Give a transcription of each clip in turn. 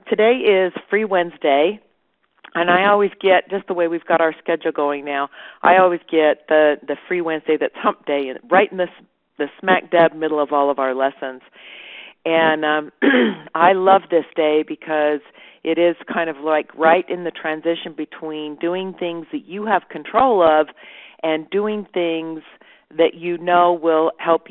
Today is Free Wednesday, and I always get, just the way we've got our schedule going now, I always get the Free Wednesday that's Hump Day, right in the smack dab middle of all of our lessons. And I love this day because it is kind of like right in the transition between doing things that you have control of and doing things that you know will help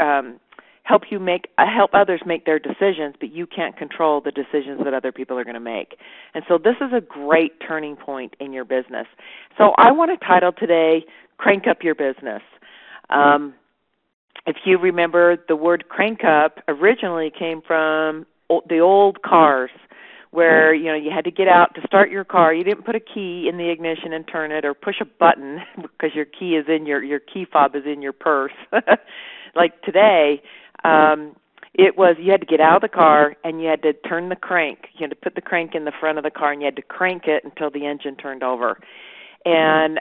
others make their decisions, but you can't control the decisions that other people are going to make. And so this is a great turning point in your business. So I want to title today, Crank Up Your Business. If you remember, the word crank up originally came from the old cars, where you had to get out to start your car. You didn't put a key in the ignition and turn it, or push a button because your key is in your key fob is in your purse. Like today, it was you had to get out of the car and you had to turn the crank. You had to put the crank in the front of the car and you had to crank it until the engine turned over. And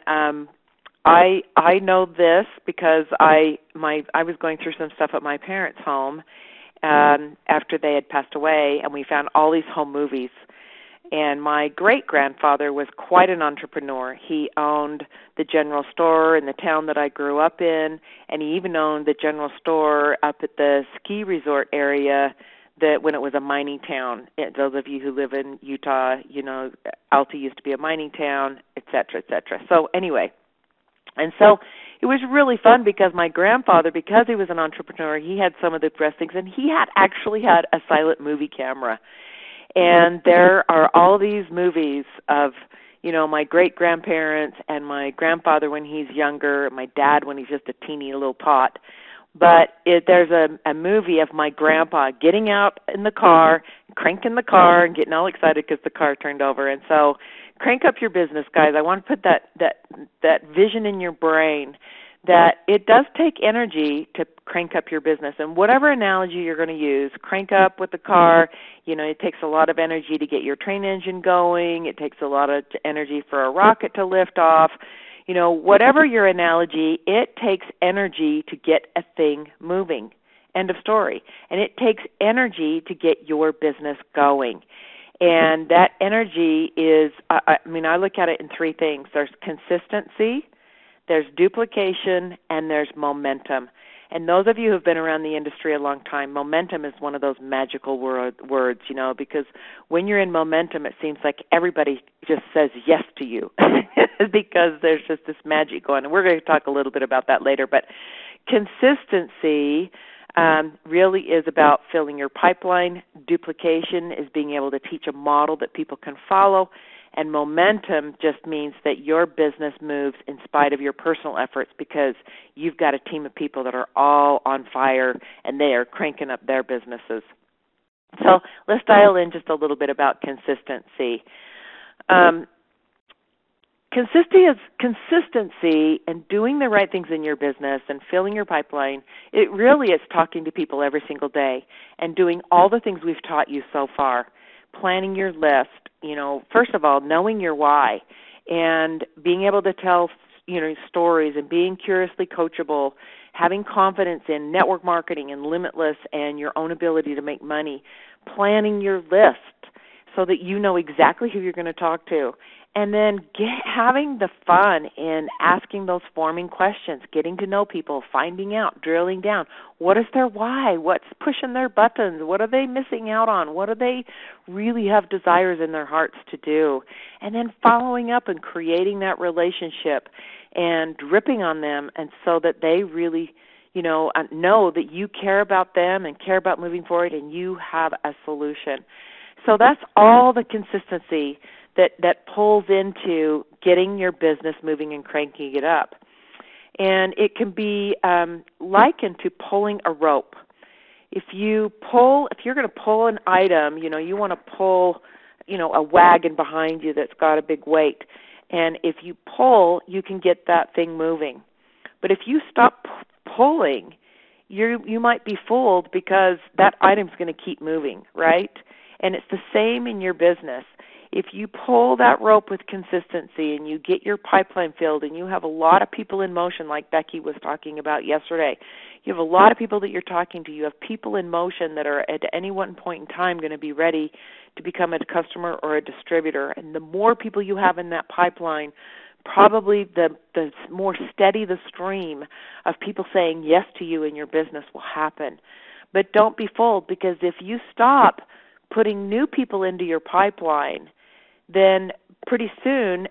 I know this because I was going through some stuff at my parents' home after they had passed away, and we found all these home movies. And my great-grandfather was quite an entrepreneur. He owned the general store in the town that I grew up in, and he even owned the general store up at the ski resort area when it was a mining town. Those of you who live in Utah, Alta used to be a mining town, et cetera, et cetera. So anyway, and so it was really fun because my grandfather, because he was an entrepreneur, he had some of the best things, and he actually had a silent movie camera. And there are all these movies of, my great-grandparents and my grandfather when he's younger, my dad when he's just a teeny little tot. But there's a movie of my grandpa getting out in the car, cranking the car, and getting all excited because the car turned over. And so crank up your business, guys. I want to put that vision in your brain that it does take energy to crank up your business. And whatever analogy you're going to use, crank up with the car, it takes a lot of energy to get your train engine going. It takes a lot of energy for a rocket to lift off. Whatever your analogy, it takes energy to get a thing moving. End of story. And it takes energy to get your business going. And that energy is, I look at it in three things. There's consistency, there's duplication, and there's momentum. And those of you who have been around the industry a long time, momentum is one of those magical words, because when you're in momentum, it seems like everybody just says yes to you because there's just this magic going. And we're going to talk a little bit about that later. But consistency really is about filling your pipeline. Duplication is being able to teach a model that people can follow. And momentum just means that your business moves in spite of your personal efforts because you've got a team of people that are all on fire and they are cranking up their businesses. So let's dial in just a little bit about consistency. Consistency and doing the right things in your business and filling your pipeline, it really is talking to people every single day and doing all the things we've taught you so far. Planning your list, first of all, knowing your why and being able to tell, stories and being curiously coachable, having confidence in network marketing and Limitless and your own ability to make money, planning your list so that you know exactly who you're going to talk to, and then having the fun in asking those forming questions, getting to know people, finding out, drilling down. What is their why? What's pushing their buttons? What are they missing out on? What do they really have desires in their hearts to do? And then following up and creating that relationship and dripping on them, and so that they really know that you care about them and care about moving forward and you have a solution. So that's all the consistency that pulls into getting your business moving and cranking it up. And it can be likened to pulling a rope. If you're going to pull an item, you want to pull, a wagon behind you that's got a big weight. And if you pull, you can get that thing moving. But if you stop pulling, you might be fooled because that item's going to keep moving, right? And it's the same in your business. If you pull that rope with consistency and you get your pipeline filled and you have a lot of people in motion like Becky was talking about yesterday, you have a lot of people that you're talking to. You have people in motion that are at any one point in time going to be ready to become a customer or a distributor. And the more people you have in that pipeline, probably the more steady the stream of people saying yes to you in your business will happen. But don't be fooled, because if you stop putting new people into your pipeline, then pretty soon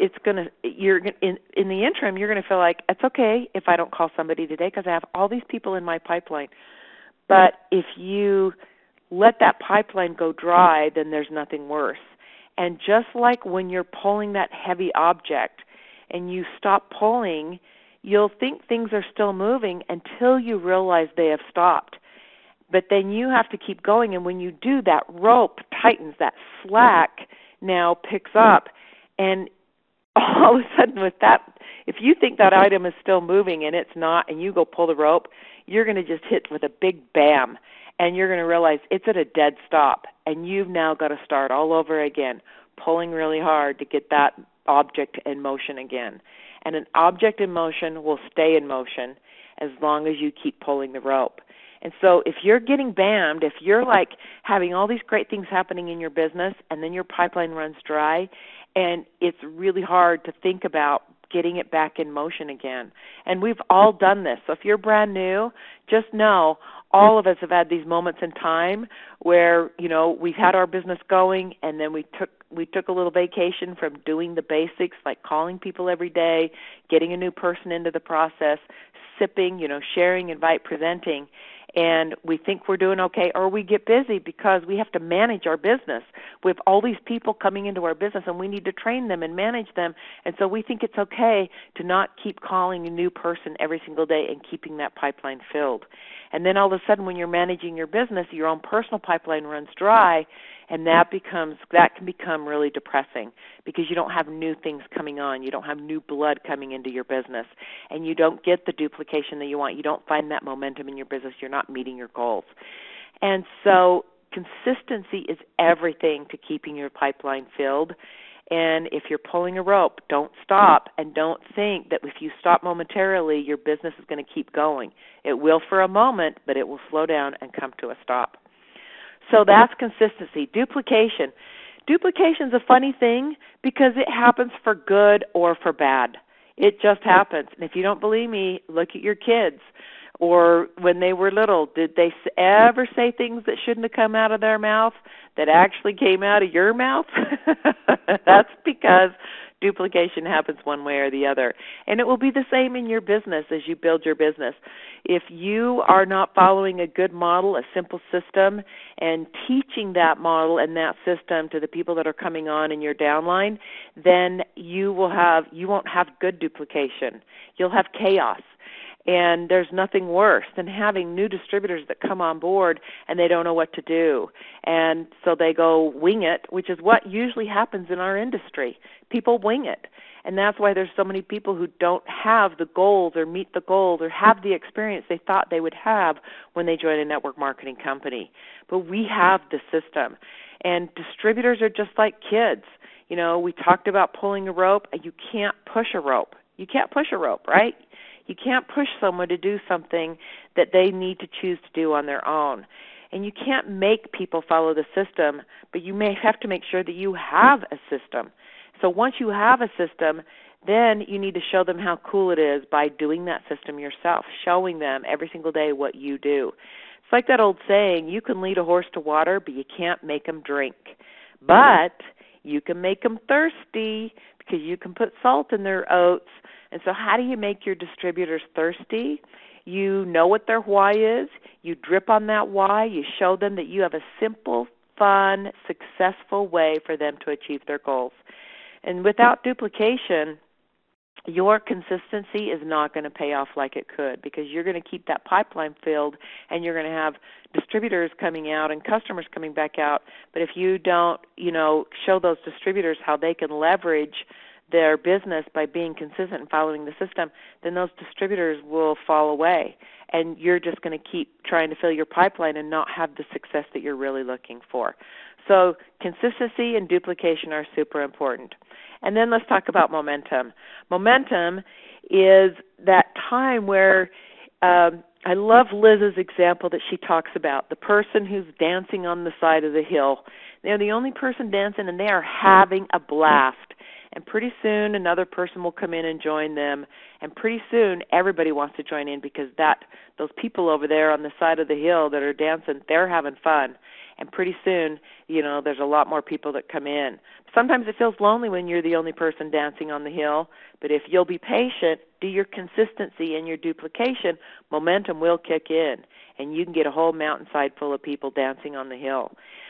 you're in the interim you're going to feel like it's okay if I don't call somebody today because I have all these people in my pipeline. But if you let that pipeline go dry, then there's nothing worse. And just like when you're pulling that heavy object and you stop pulling, you'll think things are still moving until you realize they have stopped. But then you have to keep going, and when you do, that rope tightens, that slack now picks up, and all of a sudden with that, if you think that item is still moving and it's not, and you go pull the rope, you're going to just hit with a big bam, and you're going to realize it's at a dead stop, and you've now got to start all over again, pulling really hard to get that object in motion again. And an object in motion will stay in motion as long as you keep pulling the rope. And so if you're getting bammed, if you're like having all these great things happening in your business and then your pipeline runs dry, and it's really hard to think about getting it back in motion again. And we've all done this. So if you're brand new, just know all of us have had these moments in time where, we've had our business going, and then we took a little vacation from doing the basics, like calling people every day, getting a new person into the process, sipping, sharing, invite, presenting, and we think we're doing okay, or we get busy because we have to manage our business. We have all these people coming into our business, and we need to train them and manage them, and so we think it's okay to not keep calling a new person every single day and keeping that pipeline filled. And then all of a sudden, when you're managing your business, your own personal pipeline runs dry, and that can become really depressing because you don't have new things coming on. You don't have new blood coming into your business, and you don't get the duplication that you want. You don't find that momentum in your business. You're not meeting your goals. And so consistency is everything to keeping your pipeline filled. And if you're pulling a rope, don't stop, and don't think that if you stop momentarily, your business is going to keep going. It will for a moment, but it will slow down and come to a stop. So that's consistency. Duplication. Duplication is a funny thing because it happens for good or for bad. It just happens. And if you don't believe me, look at your kids. Or when they were little, did they ever say things that shouldn't have come out of their mouth that actually came out of your mouth? That's because duplication happens one way or the other. And it will be the same in your business as you build your business. If you are not following a good model, a simple system, and teaching that model and that system to the people that are coming on in your downline, then you won't have good duplication. You'll have chaos. And there's nothing worse than having new distributors that come on board and they don't know what to do. And so they go wing it, which is what usually happens in our industry. People wing it. And that's why there's so many people who don't have the goals or meet the goals or have the experience they thought they would have when they join a network marketing company. But we have the system. And distributors are just like kids. We talked about pulling a rope. You can't push a rope. You can't push a rope, right? You can't push someone to do something that they need to choose to do on their own. And you can't make people follow the system, but you may have to make sure that you have a system. So once you have a system, then you need to show them how cool it is by doing that system yourself, showing them every single day what you do. It's like that old saying, you can lead a horse to water, but you can't make him drink. But you can make them thirsty because you can put salt in their oats. And so how do you make your distributors thirsty? You know what their why is. You drip on that why. You show them that you have a simple, fun, successful way for them to achieve their goals. And without duplication, your consistency is not going to pay off like it could because you're going to keep that pipeline filled and you're going to have distributors coming out and customers coming back out. But if you don't, show those distributors how they can leverage their business by being consistent and following the system, then those distributors will fall away. And you're just going to keep trying to fill your pipeline and not have the success that you're really looking for. So consistency and duplication are super important. And then let's talk about momentum. Momentum is that time where I love Liz's example that she talks about, the person who's dancing on the side of the hill. They're the only person dancing, and they are having a blast. And pretty soon another person will come in and join them, and pretty soon everybody wants to join in because those people over there on the side of the hill that are dancing, they're having fun. And pretty soon, there's a lot more people that come in. Sometimes it feels lonely when you're the only person dancing on the hill, but if you'll be patient, do your consistency and your duplication, momentum will kick in, and you can get a whole mountainside full of people dancing on the hill.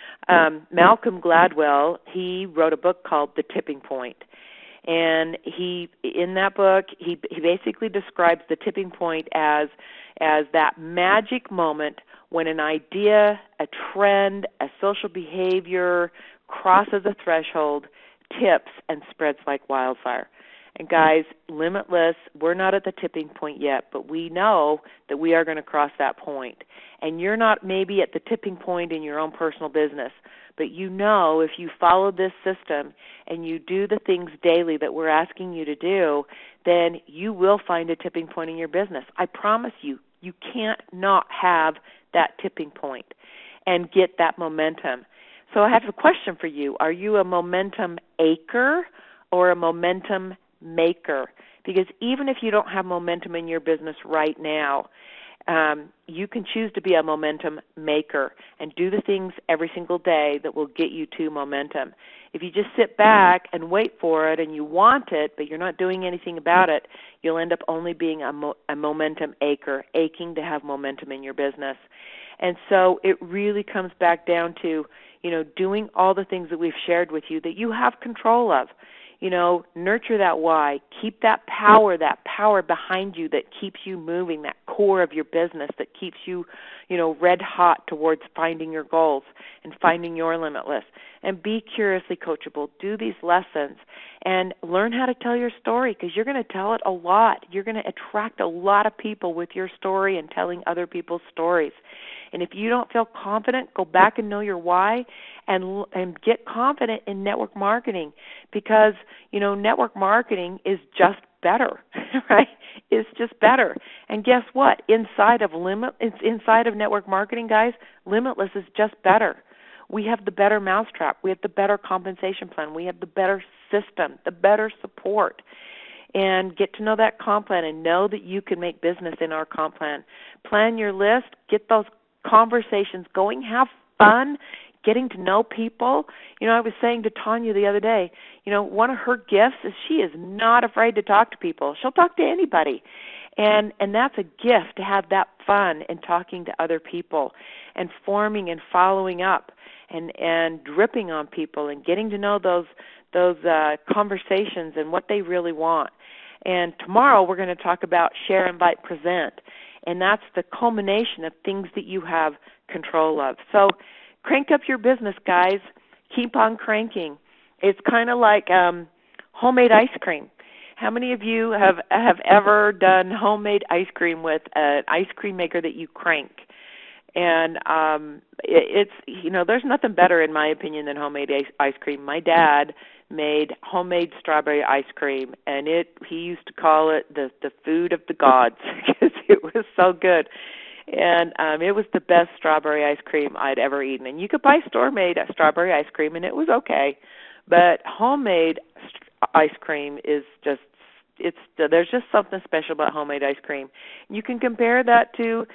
Malcolm Gladwell, he wrote a book called The Tipping Point. And in that book, he basically describes the tipping point as that magic moment when an idea, a trend, a social behavior crosses a threshold, tips, and spreads like wildfire. And guys, Limitless, we're not at the tipping point yet, but we know that we are going to cross that point. And you're not maybe at the tipping point in your own personal business, but if you follow this system and you do the things daily that we're asking you to do, then you will find a tipping point in your business. I promise you, you can't not have that tipping point and get that momentum. So I have a question for you. Are you a momentum acre or a momentum maker? Because even if you don't have momentum in your business right now, you can choose to be a momentum maker and do the things every single day that will get you to momentum. If you just sit back and wait for it and you want it, but you're not doing anything about it, you'll end up only being a momentum acre, aching to have momentum in your business. And so it really comes back down to, doing all the things that we've shared with you that you have control of. Nurture that why. Keep that power behind you that keeps you moving, that core of your business that keeps you, red hot towards finding your goals and finding your limitless. And be curiously coachable. Do these lessons and learn how to tell your story, because you're going to tell it a lot. You're going to attract a lot of people with your story and telling other people's stories. And if you don't feel confident, go back and know your why and get confident in network marketing, because, network marketing is just better, right? It's just better. And guess what? Inside of network marketing, guys, Limitless is just better. We have the better mousetrap. We have the better compensation plan. We have the better system, the better support. And get to know that comp plan and know that you can make business in our comp plan. Plan your list. Get those conversations going. Have fun getting to know people. I was saying to Tanya the other day, one of her gifts is she is not afraid to talk to people. She'll talk to anybody. And that's a gift, to have that fun in talking to other people and forming and following up and dripping on people and getting to know those conversations and what they really want. And tomorrow we're going to talk about share, invite, present. And that's the culmination of things that you have control of. So crank up your business, guys. Keep on cranking. It's kind of like homemade ice cream. How many of you have ever done homemade ice cream with an ice cream maker that you crank? And it's there's nothing better, in my opinion, than homemade ice cream. My dad made homemade strawberry ice cream, and he used to call it the food of the gods because it was so good. And it was the best strawberry ice cream I'd ever eaten. And you could buy store-made strawberry ice cream, and it was okay. But homemade ice cream is just, there's just something special about homemade ice cream. You can compare that to,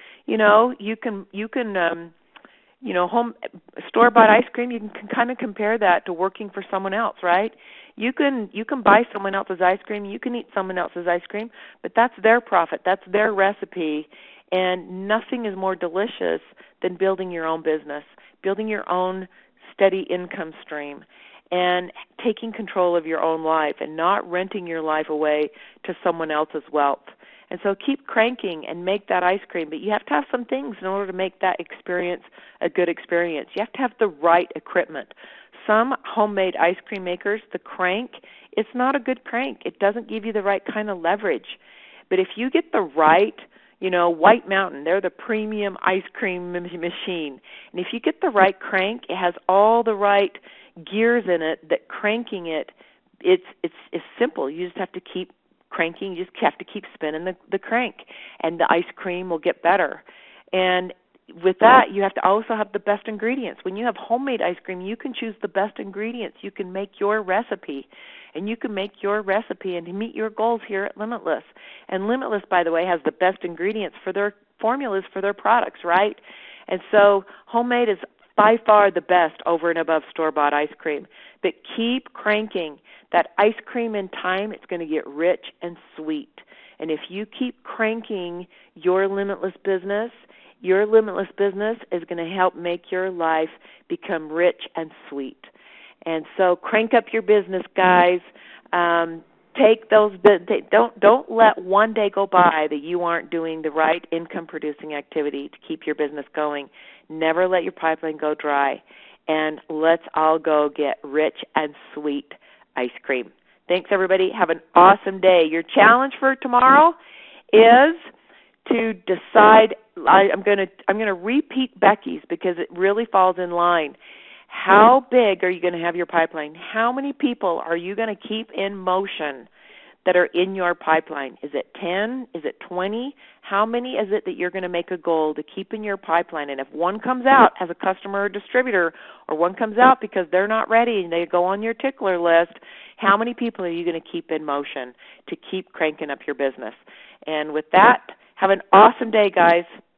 home store-bought ice cream. You can kind of compare that to working for someone else, right? You can buy someone else's ice cream. You can eat someone else's ice cream, but that's their profit. That's their recipe. And nothing is more delicious than building your own business, building your own steady income stream, and taking control of your own life and not renting your life away to someone else's wealth. And so keep cranking and make that ice cream, but you have to have some things in order to make that experience a good experience. You have to have the right equipment. some homemade ice cream makers, the crank, it's not a good crank. It doesn't give you the right kind of leverage. But if you get the right, White Mountain, they're the premium ice cream machine. And if you get the right crank, it has all the right gears in it that cranking it, it's simple. You just have to keep cranking. You just have to keep spinning the crank, and the ice cream will get better. And with that, you have to also have the best ingredients. When you have homemade ice cream, you can choose the best ingredients. You can make your recipe, and you can make your recipe and meet your goals here at Limitless. And Limitless, by the way, has the best ingredients for their formulas for their products, right? And so homemade is by far the best over and above store-bought ice cream. But keep cranking. That ice cream in time, it's going to get rich and sweet. And if you keep cranking your Limitless business is going to help make your life become rich and sweet. And so crank up your business, guys. Don't let one day go by that you aren't doing the right income-producing activity to keep your business going. Never let your pipeline go dry. And let's all go get rich and sweet ice cream. Thanks, everybody. Have an awesome day. Your challenge for tomorrow is to decide. I'm going to repeat Becky's because it really falls in line. How big are you going to have your pipeline? How many people are you going to keep in motion that are in your pipeline? Is it 10? Is it 20? How many is it that you're going to make a goal to keep in your pipeline? And if one comes out as a customer or distributor, or one comes out because they're not ready and they go on your tickler list, how many people are you going to keep in motion to keep cranking up your business? And with that, have an awesome day, guys.